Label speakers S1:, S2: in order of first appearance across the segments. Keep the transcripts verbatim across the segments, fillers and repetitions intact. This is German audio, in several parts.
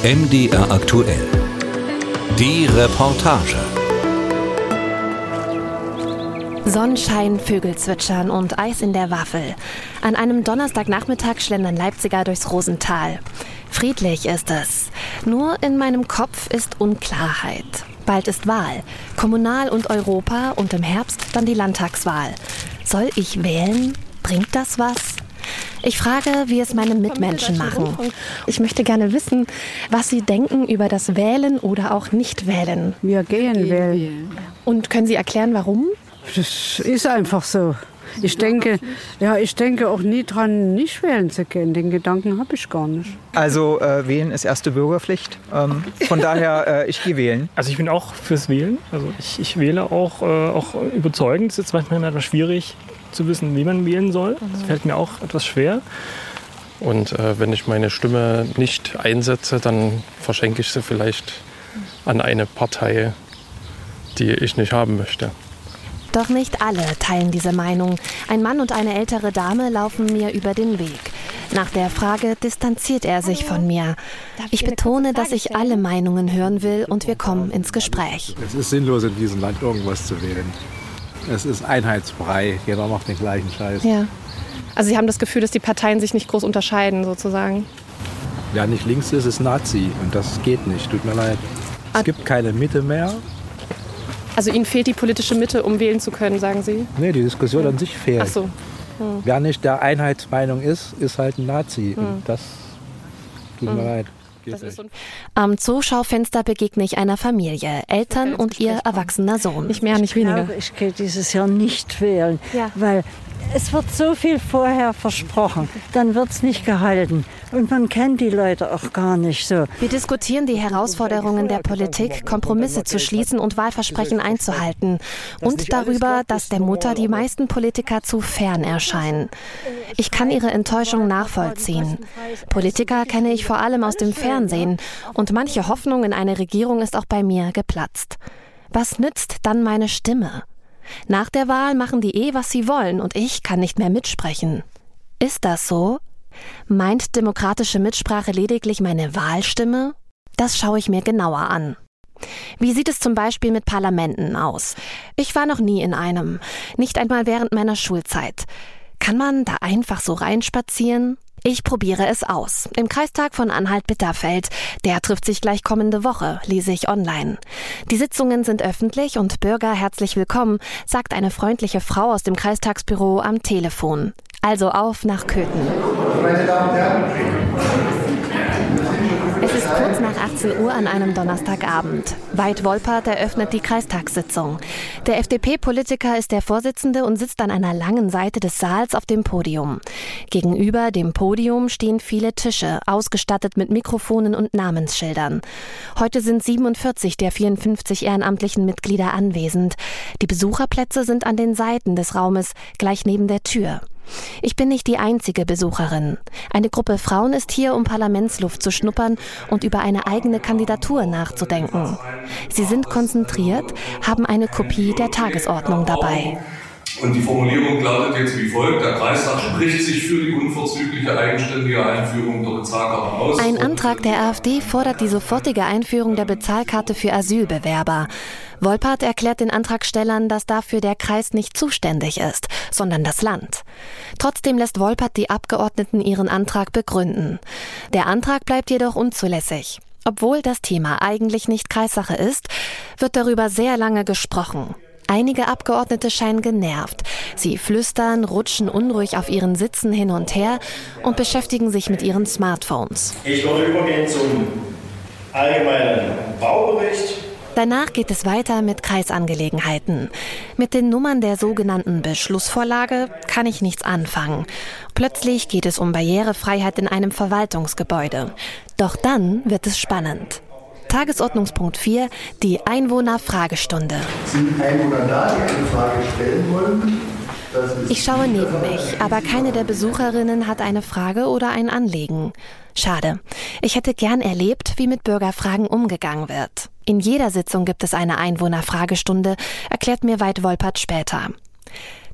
S1: M D R aktuell. Die Reportage.
S2: Sonnenschein, Vögel zwitschern und Eis in der Waffel. An einem Donnerstagnachmittag schlendern Leipziger durchs Rosental. Friedlich ist es. Nur in meinem Kopf ist Unklarheit. Bald ist Wahl. Kommunal- und Europa und im Herbst dann die Landtagswahl. Soll ich wählen? Bringt das was? Ich frage, wie es meine Mitmenschen machen. Ich möchte gerne wissen, was sie denken über das Wählen oder auch Nicht-Wählen.
S3: Wir gehen wählen.
S2: Und können Sie erklären, warum?
S3: Das ist einfach so. Ich denke, ja, ich denke auch nie dran, nicht wählen zu gehen. Den Gedanken habe ich gar nicht.
S4: Also äh, wählen ist erste Bürgerpflicht. Ähm, von daher, äh, ich gehe wählen.
S5: Also ich bin auch fürs Wählen. Also ich, ich wähle auch, äh, auch überzeugend. Es ist manchmal etwas schwierig zu wissen, wie man wählen soll. Das fällt mir auch etwas schwer.
S6: Und äh, wenn ich meine Stimme nicht einsetze, dann verschenke ich sie vielleicht an eine Partei, die ich nicht haben möchte.
S2: Doch nicht alle teilen diese Meinung. Ein Mann und eine ältere Dame laufen mir über den Weg. Nach der Frage distanziert er sich von mir. Ich betone, dass ich alle Meinungen hören will und wir kommen ins Gespräch.
S7: Es ist sinnlos, in diesem Land irgendwas zu wählen. Es ist Einheitsbrei. Jeder macht den gleichen Scheiß.
S2: Ja. Also Sie haben das Gefühl, dass die Parteien sich nicht groß unterscheiden, sozusagen?
S7: Wer nicht links ist, ist Nazi. Und das geht nicht. Tut mir leid. Es gibt keine Mitte mehr.
S2: Also Ihnen fehlt die politische Mitte, um wählen zu können, sagen Sie?
S7: Nee, die Diskussion an sich fehlt.
S2: Ach so. Hm.
S7: Wer nicht der Einheitsmeinung ist, ist halt ein Nazi.
S2: Hm.
S7: Und das tut mir
S2: hm.
S7: leid.
S2: Am Zooschaufenster begegne ich einer Familie, Eltern und ihr erwachsener Sohn. Nicht mehr, nicht weniger.
S8: Ich glaube, ich gehe dieses Jahr nicht wählen,
S2: ja.
S8: weil es wird so viel vorher versprochen, dann wird es nicht gehalten und man kennt die Leute auch gar nicht so.
S2: Wir diskutieren die Herausforderungen der Politik, Kompromisse zu schließen und Wahlversprechen einzuhalten und darüber, dass der Mutter die meisten Politiker zu fern erscheinen. Ich kann ihre Enttäuschung nachvollziehen. Politiker kenne ich vor allem aus dem Fernsehen und manche Hoffnung in eine Regierung ist auch bei mir geplatzt. Was nützt dann meine Stimme? Nach der Wahl machen die eh, was sie wollen und ich kann nicht mehr mitsprechen. Ist das so? Meint demokratische Mitsprache lediglich meine Wahlstimme? Das schaue ich mir genauer an. Wie sieht es zum Beispiel mit Parlamenten aus? Ich war noch nie in einem, nicht einmal während meiner Schulzeit. Kann man da einfach so reinspazieren? Ich probiere es aus. Im Kreistag von Anhalt-Bitterfeld. Der trifft sich gleich kommende Woche, lese ich online. Die Sitzungen sind öffentlich und Bürger herzlich willkommen, sagt eine freundliche Frau aus dem Kreistagsbüro am Telefon. Also auf nach Köthen. Meine Damen und Herren. Es ist kurz nach achtzehn Uhr an einem Donnerstagabend. Veit Wolpert eröffnet die Kreistagssitzung. Der F D P-Politiker ist der Vorsitzende und sitzt an einer langen Seite des Saals auf dem Podium. Gegenüber dem Podium stehen viele Tische, ausgestattet mit Mikrofonen und Namensschildern. Heute sind siebenundvierzig der vierundfünfzig ehrenamtlichen Mitglieder anwesend. Die Besucherplätze sind an den Seiten des Raumes, gleich neben der Tür. Ich bin nicht die einzige Besucherin. Eine Gruppe Frauen ist hier, um Parlamentsluft zu schnuppern und über eine eigene Kandidatur nachzudenken. Sie sind konzentriert, haben eine Kopie der Tagesordnung dabei.
S9: Und die Formulierung lautet jetzt wie folgt: Der Kreistag spricht sich für die unverzügliche eigenständige Einführung der Bezahlkarte aus.
S2: Ein Antrag der AfD fordert die sofortige Einführung der Bezahlkarte für Asylbewerber. Wolpert erklärt den Antragstellern, dass dafür der Kreis nicht zuständig ist, sondern das Land. Trotzdem lässt Wolpert die Abgeordneten ihren Antrag begründen. Der Antrag bleibt jedoch unzulässig. Obwohl das Thema eigentlich nicht Kreissache ist, wird darüber sehr lange gesprochen. Einige Abgeordnete scheinen genervt. Sie flüstern, rutschen unruhig auf ihren Sitzen hin und her und beschäftigen sich mit ihren Smartphones.
S10: Ich würde übergehen zum allgemeinen Baubericht.
S2: Danach geht es weiter mit Kreisangelegenheiten. Mit den Nummern der sogenannten Beschlussvorlage kann ich nichts anfangen. Plötzlich geht es um Barrierefreiheit in einem Verwaltungsgebäude. Doch dann wird es spannend. Tagesordnungspunkt vier, die Einwohnerfragestunde.
S11: Sind Einwohner da, die eine Frage stellen wollen?
S2: Ich schaue neben mich, aber keine der Besucherinnen hat eine Frage oder ein Anliegen. Schade. Ich hätte gern erlebt, wie mit Bürgerfragen umgegangen wird. In jeder Sitzung gibt es eine Einwohnerfragestunde, erklärt mir Veit Wolpert später.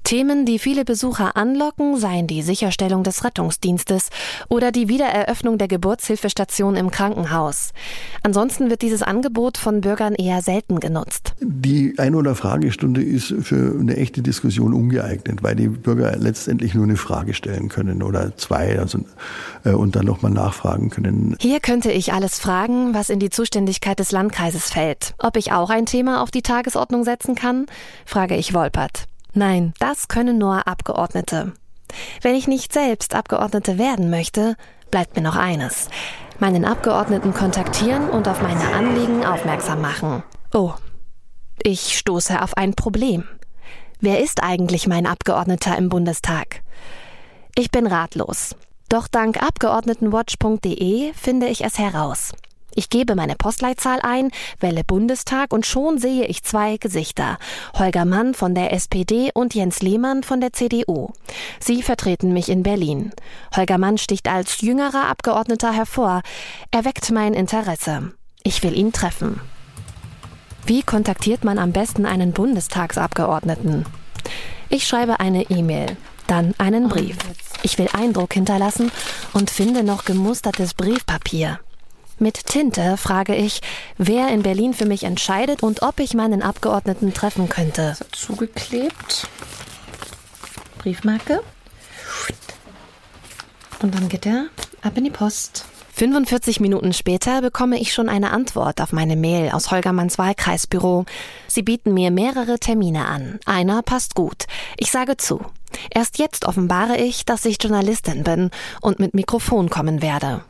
S2: Themen, die viele Besucher anlocken, seien die Sicherstellung des Rettungsdienstes oder die Wiedereröffnung der Geburtshilfestation im Krankenhaus. Ansonsten wird dieses Angebot von Bürgern eher selten genutzt.
S12: Die Ein- oder Fragestunde ist für eine echte Diskussion ungeeignet, weil die Bürger letztendlich nur eine Frage stellen können oder zwei also, äh, und dann nochmal nachfragen können.
S2: Hier könnte ich alles fragen, was in die Zuständigkeit des Landkreises fällt. Ob ich auch ein Thema auf die Tagesordnung setzen kann, frage ich Wolpert. Nein, das können nur Abgeordnete. Wenn ich nicht selbst Abgeordnete werden möchte, bleibt mir noch eines: meinen Abgeordneten kontaktieren und auf meine Anliegen aufmerksam machen. Oh, ich stoße auf ein Problem. Wer ist eigentlich mein Abgeordneter im Bundestag? Ich bin ratlos. Doch dank abgeordnetenwatch punkt de finde ich es heraus. Ich gebe meine Postleitzahl ein, wähle Bundestag und schon sehe ich zwei Gesichter. Holger Mann von der S P D und Jens Lehmann von der C D U. Sie vertreten mich in Berlin. Holger Mann sticht als jüngerer Abgeordneter hervor. Er weckt mein Interesse. Ich will ihn treffen. Wie kontaktiert man am besten einen Bundestagsabgeordneten? Ich schreibe eine E-Mail, dann einen Brief. Ich will Eindruck hinterlassen und finde noch gemustertes Briefpapier. Mit Tinte frage ich, wer in Berlin für mich entscheidet und ob ich meinen Abgeordneten treffen könnte.
S13: So, zugeklebt. Briefmarke.
S2: Und dann geht er ab in die Post. fünfundvierzig Minuten später bekomme ich schon eine Antwort auf meine Mail aus Holgermanns Wahlkreisbüro. Sie bieten mir mehrere Termine an. Einer passt gut. Ich sage zu. Erst jetzt offenbare ich, dass ich Journalistin bin und mit Mikrofon kommen werde.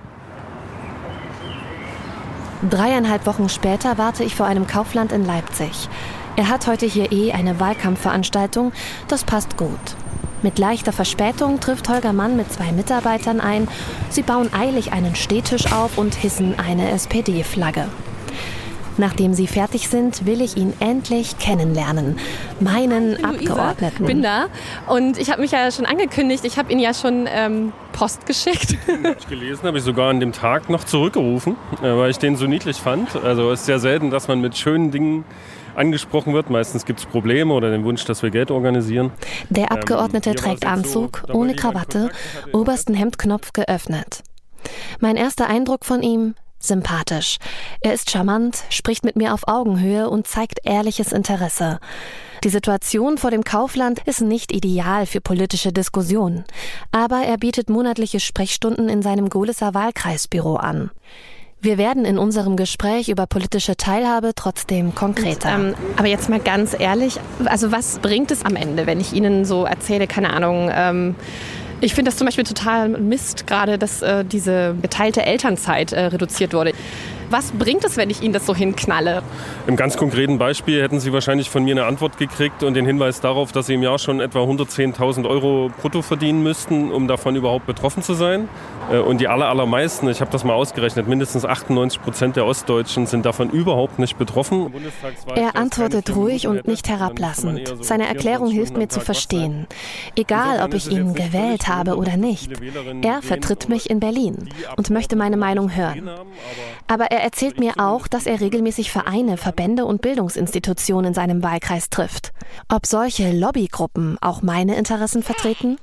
S2: Dreieinhalb Wochen später warte ich vor einem Kaufland in Leipzig. Er hat heute hier eh eine Wahlkampfveranstaltung, das passt gut. Mit leichter Verspätung trifft Holger Mann mit zwei Mitarbeitern ein. Sie bauen eilig einen Stehtisch auf und hissen eine S P D-Flagge. Nachdem sie fertig sind, will ich ihn endlich kennenlernen. Meinen
S14: ich bin
S2: Abgeordneten.
S14: Ich bin da und ich habe mich ja schon angekündigt. Ich habe Ihnen ja schon ähm, Post geschickt.
S6: Ich gelesen habe ich sogar an dem Tag noch zurückgerufen, weil ich den so niedlich fand. Also es ist sehr selten, dass man mit schönen Dingen angesprochen wird. Meistens gibt es Probleme oder den Wunsch, dass wir Geld organisieren.
S2: Der Abgeordnete ähm, trägt Anzug, so, ohne Krawatte, obersten Hemdknopf geöffnet. Mein erster Eindruck von ihm: sympathisch. Er ist charmant, spricht mit mir auf Augenhöhe und zeigt ehrliches Interesse. Die Situation vor dem Kaufland ist nicht ideal für politische Diskussionen, aber er bietet monatliche Sprechstunden in seinem Gohlisser Wahlkreisbüro an. Wir werden in unserem Gespräch über politische Teilhabe trotzdem konkreter.
S14: Und, ähm, aber jetzt mal ganz ehrlich, also was bringt es am Ende, wenn ich Ihnen so erzähle, keine Ahnung, ähm, ich finde das zum Beispiel total Mist, gerade dass äh, diese geteilte Elternzeit äh, reduziert wurde. Was bringt es, wenn ich Ihnen das so hinknalle?
S6: Im ganz konkreten Beispiel hätten Sie wahrscheinlich von mir eine Antwort gekriegt und den Hinweis darauf, dass Sie im Jahr schon etwa hundertzehntausend Euro brutto verdienen müssten, um davon überhaupt betroffen zu sein. Und die aller, allermeisten, ich habe das mal ausgerechnet, mindestens achtundneunzig Prozent der Ostdeutschen sind davon überhaupt nicht betroffen.
S2: Er antwortet ruhig und nicht herablassend. Seine Erklärung hilft mir zu verstehen. Egal, ob ich ihn gewählt habe oder nicht. Er vertritt mich in Berlin und möchte meine Meinung hören. Aber er erzählt mir auch, dass er regelmäßig Vereine, Verbände und Bildungsinstitutionen in seinem Wahlkreis trifft. Ob solche Lobbygruppen auch meine Interessen vertreten?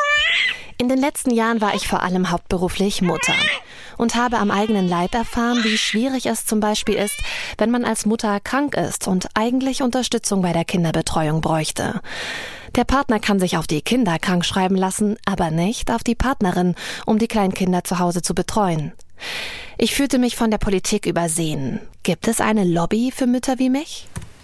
S2: In den letzten Jahren war ich vor allem hauptberuflich Mutter und habe am eigenen Leib erfahren, wie schwierig es zum Beispiel ist, wenn man als Mutter krank ist und eigentlich Unterstützung bei der Kinderbetreuung bräuchte. Der Partner kann sich auf die Kinder krank schreiben lassen, aber nicht auf die Partnerin, um die Kleinkinder zu Hause zu betreuen. Ich fühlte mich von der Politik übersehen. Gibt es eine Lobby für Mütter wie mich?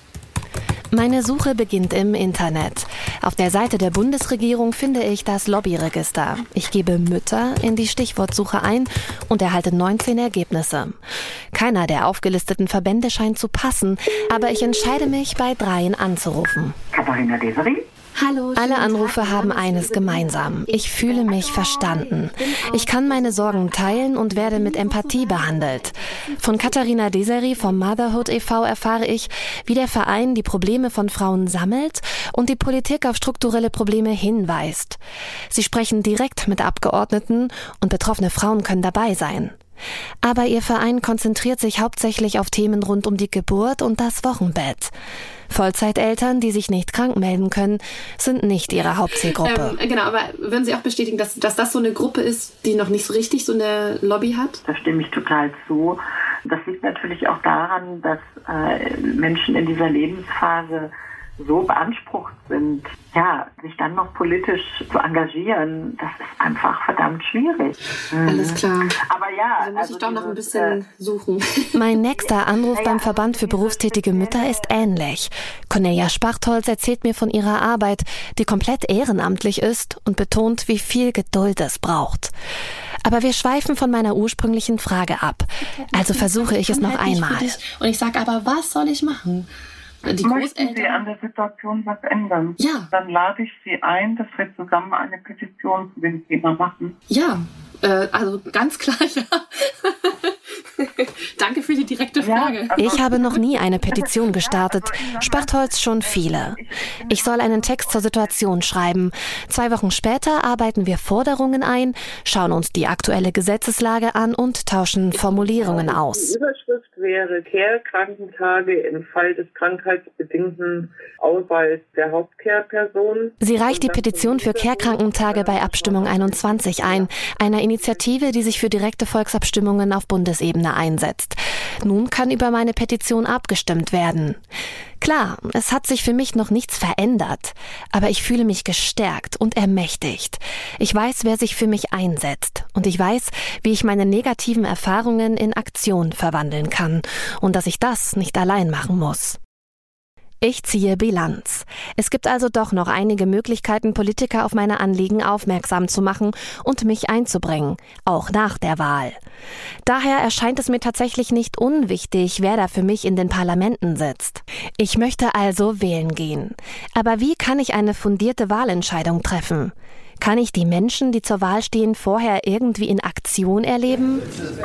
S2: Meine Suche beginnt im Internet. Auf der Seite der Bundesregierung finde ich das Lobbyregister. Ich gebe Mütter in die Stichwortsuche ein und erhalte neunzehn Ergebnisse. Keiner der aufgelisteten Verbände scheint zu passen, aber ich entscheide mich, bei dreien anzurufen.
S15: Katharina Deseri?
S2: Hallo, alle Anrufe haben eines gemeinsam. Ich fühle mich verstanden. Ich kann meine Sorgen teilen und werde mit Empathie behandelt. Von Katharina Deseri vom Motherhood e V erfahre ich, wie der Verein die Probleme von Frauen sammelt und die Politik auf strukturelle Probleme hinweist. Sie sprechen direkt mit Abgeordneten und betroffene Frauen können dabei sein. Aber ihr Verein konzentriert sich hauptsächlich auf Themen rund um die Geburt und das Wochenbett. Vollzeiteltern, die sich nicht krank melden können, sind nicht ihre Hauptzielgruppe.
S14: Ähm, genau, aber würden Sie auch bestätigen, dass, dass das so eine Gruppe ist, die noch nicht so richtig so eine Lobby hat?
S13: Da stimme ich total zu. Das liegt natürlich auch daran, dass äh, Menschen in dieser Lebensphase so beansprucht sind, ja, sich dann noch politisch zu engagieren, das ist einfach verdammt schwierig. Mhm.
S14: Alles klar.
S13: Aber ja,
S14: also muss also ich doch noch ein bisschen äh, suchen.
S2: Mein nächster Anruf beim Verband für berufstätige Mütter ist ähnlich. Cornelia Spachtholz erzählt mir von ihrer Arbeit, die komplett ehrenamtlich ist und betont, wie viel Geduld es braucht. Aber wir schweifen von meiner ursprünglichen Frage ab. Also versuche ich es noch einmal.
S14: Und ich sage aber, was soll ich machen? Die
S15: Möchten Sie an der Situation was ändern?
S14: Ja.
S15: Dann lade ich Sie ein, dass wir zusammen eine Petition zu dem Thema machen.
S14: Ja, äh, also ganz klar, ja. Danke für die direkte Frage.
S2: Ich habe noch nie eine Petition gestartet, Spachtholz schon viele. Ich soll einen Text zur Situation schreiben. Zwei Wochen später arbeiten wir Forderungen ein, schauen uns die aktuelle Gesetzeslage an und tauschen Formulierungen aus.
S15: Die Überschrift wäre Care-Krankentage im Fall des krankheitsbedingten Ausfalls der Hauptcare-Person.
S2: Sie reicht die Petition für Care-Krankentage bei Abstimmung einundzwanzig ein, einer Initiative, die sich für direkte Volksabstimmungen auf Bundesebene einsetzt. Nun kann über meine Petition abgestimmt werden. Klar, es hat sich für mich noch nichts verändert, aber ich fühle mich gestärkt und ermächtigt. Ich weiß, wer sich für mich einsetzt und ich weiß, wie ich meine negativen Erfahrungen in Aktion verwandeln kann und dass ich das nicht allein machen muss. Ich ziehe Bilanz. Es gibt also doch noch einige Möglichkeiten, Politiker auf meine Anliegen aufmerksam zu machen und mich einzubringen, auch nach der Wahl. Daher erscheint es mir tatsächlich nicht unwichtig, wer da für mich in den Parlamenten sitzt. Ich möchte also wählen gehen. Aber wie kann ich eine fundierte Wahlentscheidung treffen? Kann ich die Menschen, die zur Wahl stehen, vorher irgendwie in Aktion erleben?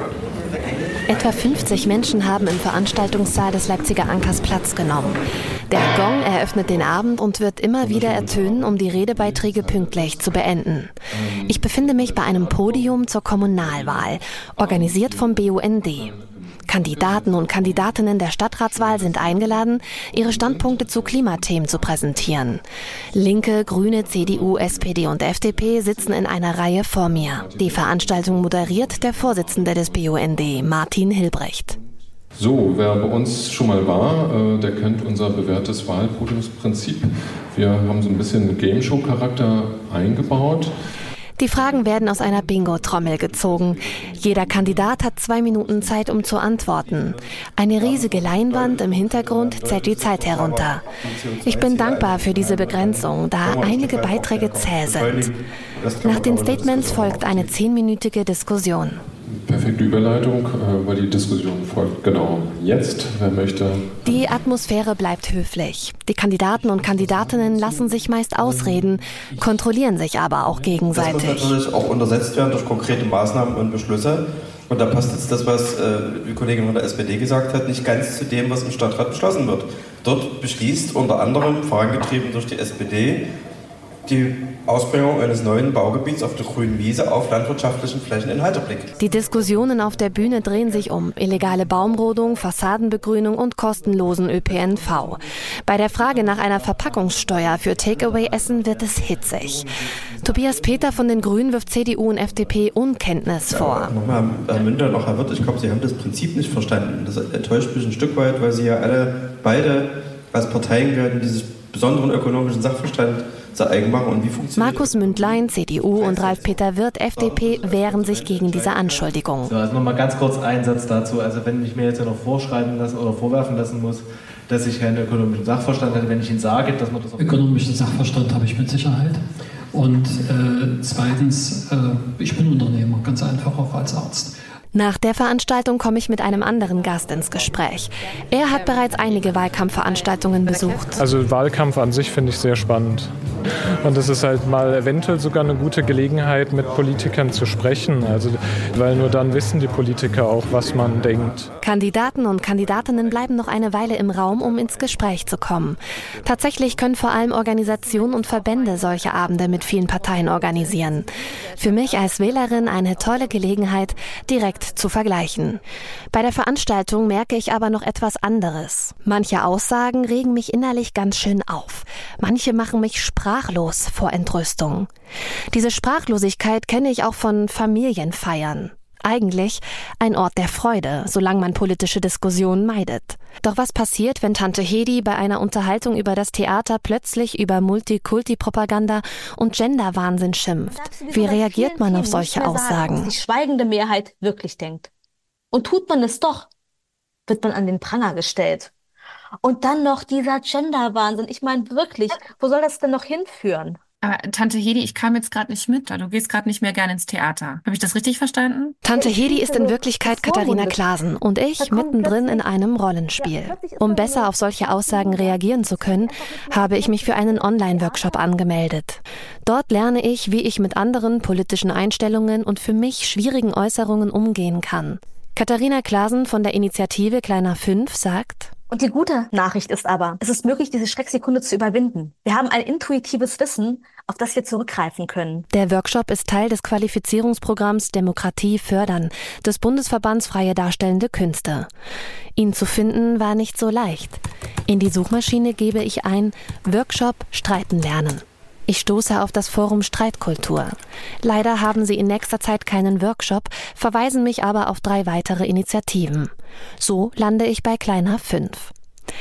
S2: Etwa fünfzig Menschen haben im Veranstaltungssaal des Leipziger Ankers Platz genommen. Der Gong eröffnet den Abend und wird immer wieder ertönen, um die Redebeiträge pünktlich zu beenden. Ich befinde mich bei einem Podium zur Kommunalwahl, organisiert vom B U N D. Kandidaten und Kandidatinnen der Stadtratswahl sind eingeladen, ihre Standpunkte zu Klimathemen zu präsentieren. Linke, Grüne, C D U, S P D und F D P sitzen in einer Reihe vor mir. Die Veranstaltung moderiert der Vorsitzende des B U N D, Martin Hilbrecht.
S16: So, wer bei uns schon mal war, der kennt unser bewährtes Wahlpodiumsprinzip. Wir haben so ein bisschen Game-Show-Charakter eingebaut.
S2: Die Fragen werden aus einer Bingo-Trommel gezogen. Jeder Kandidat hat zwei Minuten Zeit, um zu antworten. Eine riesige Leinwand im Hintergrund zählt die Zeit herunter. Ich bin dankbar für diese Begrenzung, da einige Beiträge zäh sind. Nach den Statements folgt eine zehnminütige Diskussion.
S16: Perfekte Überleitung, weil die Diskussion folgt genau jetzt. Wer möchte?
S2: Die Atmosphäre bleibt höflich. Die Kandidaten und Kandidatinnen lassen sich meist ausreden, kontrollieren sich aber auch gegenseitig.
S17: Das muss natürlich auch untersetzt werden durch konkrete Maßnahmen und Beschlüsse. Und da passt jetzt das, was äh, die Kollegin von der S P D gesagt hat, nicht ganz zu dem, was im Stadtrat beschlossen wird. Dort beschließt unter anderem, vorangetrieben durch die S P D, die Ausbringung eines neuen Baugebiets auf der grünen Wiese auf landwirtschaftlichen Flächen in Halterblick.
S2: Die Diskussionen auf der Bühne drehen sich um illegale Baumrodung, Fassadenbegrünung und kostenlosen Ö P N V. Bei der Frage nach einer Verpackungssteuer für Takeaway-Essen wird es hitzig. Tobias Peter von den Grünen wirft C D U und F D P Unkenntnis vor.
S17: Ja, nochmal, Herr Münder und auch Herr Wirth, ich glaube, Sie haben das Prinzip nicht verstanden. Das enttäuscht mich ein Stück weit, weil Sie ja alle beide als Parteien gehören, dieses besonderen ökonomischen Sachverstand zu eigen machen. Und wie funktioniert
S2: Markus Mündlein, C D U und Ralf-Peter Wirth, F D P, wehren sich gegen diese Anschuldigung.
S18: So, also nochmal ganz kurz einen Satz dazu. Also wenn ich mir jetzt ja noch vorschreiben lassen oder vorwerfen lassen muss, dass ich keinen ökonomischen Sachverstand hätte, wenn ich Ihnen sage, dass man das...
S19: Ökonomischen Sachverstand habe ich mit Sicherheit. Und äh, zweitens, äh, ich bin Unternehmer, ganz einfach auch als Arzt.
S2: Nach der Veranstaltung komme ich mit einem anderen Gast ins Gespräch. Er hat bereits einige Wahlkampfveranstaltungen besucht.
S5: Also Wahlkampf an sich finde ich sehr spannend. Und es ist halt mal eventuell sogar eine gute Gelegenheit, mit Politikern zu sprechen. Also, weil nur dann wissen die Politiker auch, was man denkt.
S2: Kandidaten und Kandidatinnen bleiben noch eine Weile im Raum, um ins Gespräch zu kommen. Tatsächlich können vor allem Organisationen und Verbände solche Abende mit vielen Parteien organisieren. Für mich als Wählerin eine tolle Gelegenheit, direkt direkt zu vergleichen. Bei der Veranstaltung merke ich aber noch etwas anderes. Manche Aussagen regen mich innerlich ganz schön auf. Manche machen mich sprachlos vor Entrüstung. Diese Sprachlosigkeit kenne ich auch von Familienfeiern. Eigentlich ein Ort der Freude, solange man politische Diskussionen meidet. Doch was passiert, wenn Tante Hedi bei einer Unterhaltung über das Theater plötzlich über Multikulti-Propaganda und Genderwahnsinn schimpft? Wie reagiert man auf solche Aussagen?
S20: Sagen, was die schweigende Mehrheit wirklich denkt. Und tut man es doch, wird man an den Pranger gestellt. Und dann noch dieser Genderwahnsinn. Ich meine wirklich, wo soll das denn noch hinführen?
S21: Aber Tante Hedi, ich kam jetzt gerade nicht mit, du gehst gerade nicht mehr gerne ins Theater. Habe ich das richtig verstanden?
S2: Tante Hedi ist in Wirklichkeit Katharina Klaasen und ich mittendrin in einem Rollenspiel. Um besser auf solche Aussagen reagieren zu können, habe ich mich für einen Online-Workshop angemeldet. Dort lerne ich, wie ich mit anderen politischen Einstellungen und für mich schwierigen Äußerungen umgehen kann. Katharina Klaasen von der Initiative Kleiner fünf sagt:
S20: Und die gute Nachricht ist aber, es ist möglich, diese Schrecksekunde zu überwinden. Wir haben ein intuitives Wissen, auf das wir zurückgreifen können.
S2: Der Workshop ist Teil des Qualifizierungsprogramms Demokratie fördern des Bundesverbands Freie Darstellende Künste. Ihn zu finden war nicht so leicht. In die Suchmaschine gebe ich ein Workshop Streiten lernen. Ich stoße auf das Forum Streitkultur. Leider haben sie in nächster Zeit keinen Workshop, verweisen mich aber auf drei weitere Initiativen. So lande ich bei Kleiner fünf.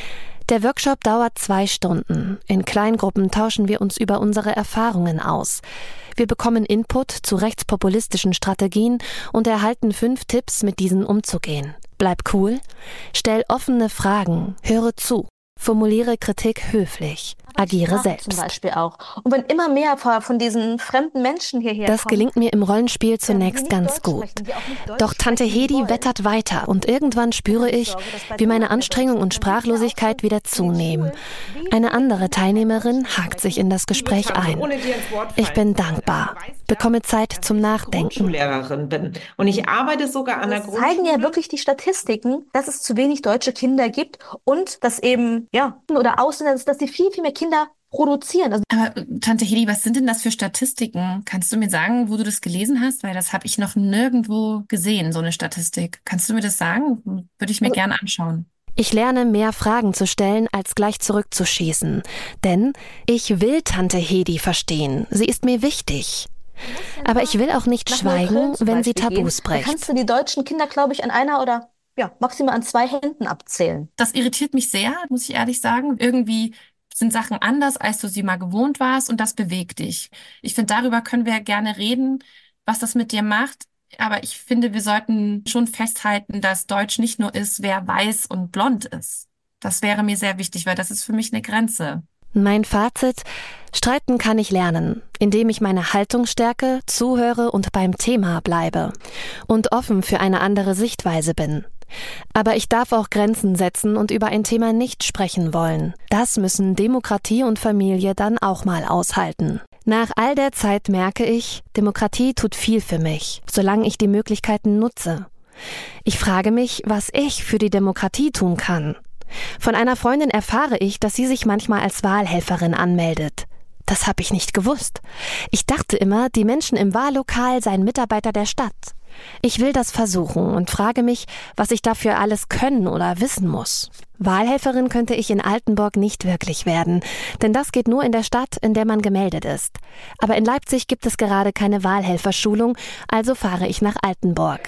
S2: Der Workshop dauert zwei Stunden. In Kleingruppen tauschen wir uns über unsere Erfahrungen aus. Wir bekommen Input zu rechtspopulistischen Strategien und erhalten fünf Tipps, mit diesen umzugehen. Bleib cool, stell offene Fragen, höre zu. Formuliere Kritik höflich. Agiere
S20: Sprache
S2: selbst.
S20: Zum Beispiel auch. Und wenn immer mehr von diesen fremden Menschen hierher
S2: Das
S20: kommen,
S2: gelingt mir im Rollenspiel zunächst
S20: die
S2: ganz
S20: nicht
S2: gut.
S20: Deutsch sprechen, die auch nicht Deutsch
S2: Doch Tante
S20: sprechen
S2: Hedi
S20: wollen.
S2: wettert weiter und irgendwann spüre ich, wie meine Anstrengung und Sprachlosigkeit wieder zunehmen. Eine andere Teilnehmerin hakt sich in das Gespräch ein. Ich bin dankbar, bekomme Zeit zum Nachdenken.
S22: Grundschullehrerin bin. Und ich arbeite sogar an der
S20: Das zeigen ja wirklich die Statistiken, dass es zu wenig deutsche Kinder gibt und dass eben, ja, oder Ausländer, dass sie viel, viel mehr Kinder produzieren. Also
S21: Aber Tante Hedi, was sind denn das für Statistiken? Kannst du mir sagen, wo du das gelesen hast? Weil das habe ich noch nirgendwo gesehen, so eine Statistik. Kannst du mir das sagen? Würde ich mir
S20: Also,
S21: gerne anschauen.
S2: Ich lerne, mehr Fragen zu stellen, als gleich zurückzuschießen. Denn ich will Tante Hedi verstehen. Sie ist mir wichtig. Aber ich will auch nicht
S20: nach
S2: schweigen,
S20: Neukölln zum
S2: wenn sie
S20: Beispiel
S2: Tabus
S20: gehen. Da
S2: bricht.
S20: kannst du die deutschen Kinder, glaube ich, an einer oder ja, maximal an zwei Händen abzählen.
S21: Das irritiert mich sehr, muss ich ehrlich sagen. Irgendwie sind Sachen anders, als du sie mal gewohnt warst, und das bewegt dich. Ich finde, darüber können wir gerne reden, was das mit dir macht. Aber ich finde, wir sollten schon festhalten, dass Deutsch nicht nur ist, wer weiß und blond ist. Das wäre mir sehr wichtig, weil das ist für mich eine Grenze.
S2: Mein Fazit: Streiten kann ich lernen, indem ich meine Haltung stärke, zuhöre und beim Thema bleibe und offen für eine andere Sichtweise bin. Aber ich darf auch Grenzen setzen und über ein Thema nicht sprechen wollen. Das müssen Demokratie und Familie dann auch mal aushalten. Nach all der Zeit merke ich, Demokratie tut viel für mich, solange ich die Möglichkeiten nutze. Ich frage mich, was ich für die Demokratie tun kann. Von einer Freundin erfahre ich, dass sie sich manchmal als Wahlhelferin anmeldet. Das habe ich nicht gewusst. Ich dachte immer, die Menschen im Wahllokal seien Mitarbeiter der Stadt. Ich will das versuchen und frage mich, was ich dafür alles können oder wissen muss. Wahlhelferin könnte ich in Altenburg nicht wirklich werden, denn das geht nur in der Stadt, in der man gemeldet ist. Aber in Leipzig gibt es gerade keine Wahlhelferschulung, also fahre ich nach Altenburg.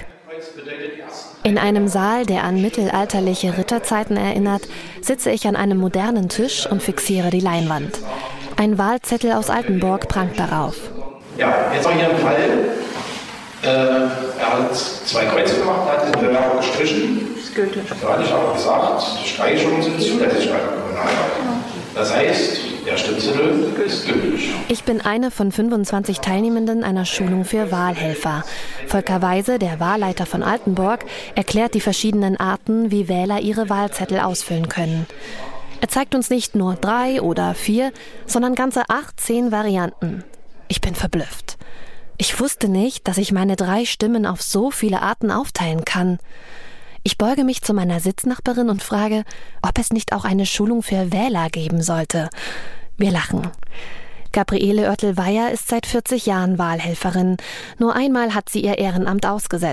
S2: In einem Saal, der an mittelalterliche Ritterzeiten erinnert, sitze ich an einem modernen Tisch und fixiere die Leinwand. Ein Wahlzettel aus Altenburg prangt darauf.
S10: Ja, jetzt haben wir hier einen Fall. Äh, er hat zwei Kreuze gemacht, hat den Bewerber gestrichen. Das ist gültig. Da hatte ich auch gesagt, Streichungen sind zulässig bei der Kommunalwahl. Das heißt, der Stimmzettel ist gültig.
S2: Ich bin eine von fünfundzwanzig Teilnehmenden einer Schulung für Wahlhelfer. Volker Weise, der Wahlleiter von Altenburg, erklärt die verschiedenen Arten, wie Wähler ihre Wahlzettel ausfüllen können. Er zeigt uns nicht nur drei oder vier, sondern ganze acht, zehn Varianten. Ich bin verblüfft. Ich wusste nicht, dass ich meine drei Stimmen auf so viele Arten aufteilen kann. Ich beuge mich zu meiner Sitznachbarin und frage, ob es nicht auch eine Schulung für Wähler geben sollte. Wir lachen. Gabriele Oertel-Weyer ist seit vierzig Jahren Wahlhelferin. Nur einmal hat sie ihr Ehrenamt ausgesetzt.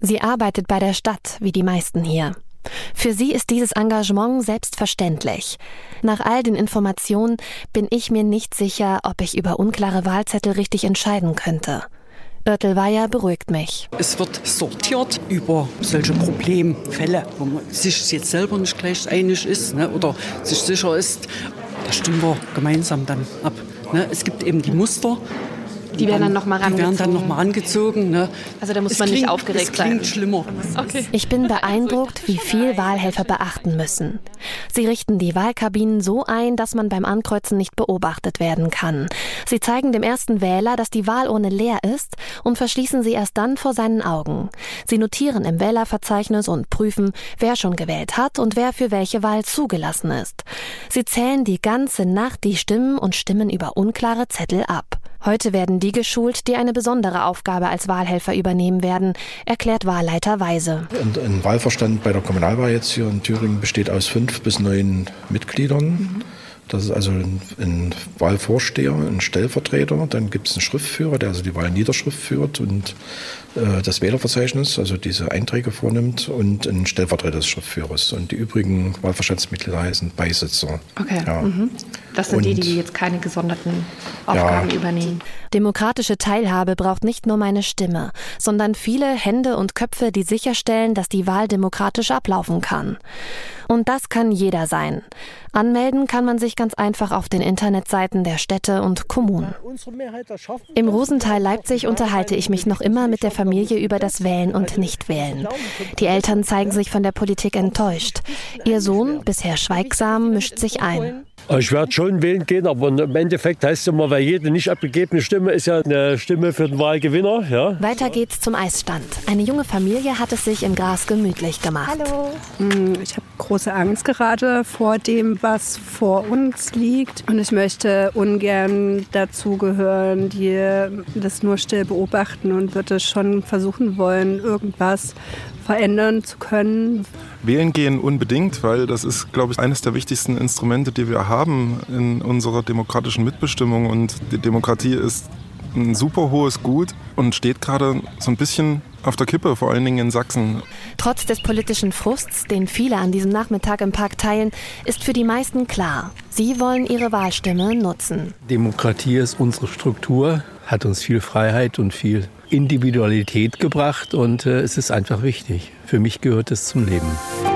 S2: Sie arbeitet bei der Stadt, wie die meisten hier. Für sie ist dieses Engagement selbstverständlich. Nach all den Informationen bin ich mir nicht sicher, ob ich über unklare Wahlzettel richtig entscheiden könnte. Oertel-Weyer beruhigt mich.
S1: Es wird sortiert über solche Problemfälle, wo man sich jetzt selber nicht gleich einig ist, ne, oder sich sicher ist. Da stimmen wir gemeinsam dann ab. Ne. Es gibt eben die Muster.
S14: Die werden dann nochmal rangezogen.
S1: Die werden dann nochmal angezogen. Ne?
S14: Also da muss
S1: es
S14: man
S1: klingt,
S14: nicht aufgeregt
S1: es klingt
S14: sein.
S1: Schlimmer.
S14: Okay.
S2: Ich bin beeindruckt, wie viel Wahlhelfer beachten müssen. Sie richten die Wahlkabinen so ein, dass man beim Ankreuzen nicht beobachtet werden kann. Sie zeigen dem ersten Wähler, dass die Wahlurne leer ist und verschließen sie erst dann vor seinen Augen. Sie notieren im Wählerverzeichnis und prüfen, wer schon gewählt hat und wer für welche Wahl zugelassen ist. Sie zählen die ganze Nacht die Stimmen und stimmen über unklare Zettel ab. Heute werden die geschult, die eine besondere Aufgabe als Wahlhelfer übernehmen werden, erklärt Wahlleiter Weise.
S7: Ein Wahlverstand bei der Kommunalwahl jetzt hier in Thüringen besteht aus fünf bis neun Mitgliedern. Mhm. Das ist also ein, ein Wahlvorsteher, ein Stellvertreter, dann gibt es einen Schriftführer, der also die Wahlniederschrift führt und äh, das Wählerverzeichnis, also diese Einträge vornimmt, und ein Stellvertreter des Schriftführers. Und die übrigen Wahlverstandsmitglieder heißen Beisitzer.
S14: Okay.
S7: Ja.
S14: Mhm. Das sind
S7: und,
S14: die, die jetzt keine gesonderten Aufgaben
S7: ja.
S14: übernehmen.
S2: Demokratische Teilhabe braucht nicht nur meine Stimme, sondern viele Hände und Köpfe, die sicherstellen, dass die Wahl demokratisch ablaufen kann. Und das kann jeder sein. Anmelden kann man sich ganz einfach auf den Internetseiten der Städte und Kommunen. Im Rosental Leipzig unterhalte ich mich noch immer mit der Familie über das Wählen und Nichtwählen. Die Eltern zeigen sich von der Politik enttäuscht. Ihr Sohn, bisher schweigsam, mischt sich ein.
S3: Ich werde schon wählen gehen, aber im Endeffekt heißt es immer, weil jede nicht abgegebene Stimme ist ja eine Stimme für den Wahlgewinner. Ja.
S2: Weiter geht's zum Eisstand. Eine junge Familie hat es sich im Gras gemütlich gemacht.
S23: Hallo. Ich habe große Angst gerade vor dem, was vor uns liegt. Und ich möchte ungern dazugehören, die das nur still beobachten, und würde schon versuchen wollen, irgendwas verändern zu können.
S24: Wählen gehen unbedingt, weil das ist, glaube ich, eines der wichtigsten Instrumente, die wir haben in unserer demokratischen Mitbestimmung. Und die Demokratie ist ein super hohes Gut und steht gerade so ein bisschen auf der Kippe, vor allen Dingen in Sachsen.
S2: Trotz des politischen Frusts, den viele an diesem Nachmittag im Park teilen, ist für die meisten klar: Sie wollen ihre Wahlstimme nutzen.
S25: Demokratie ist unsere Struktur, hat uns viel Freiheit und viel Individualität gebracht, und äh, es ist einfach wichtig. Für mich gehört es zum Leben.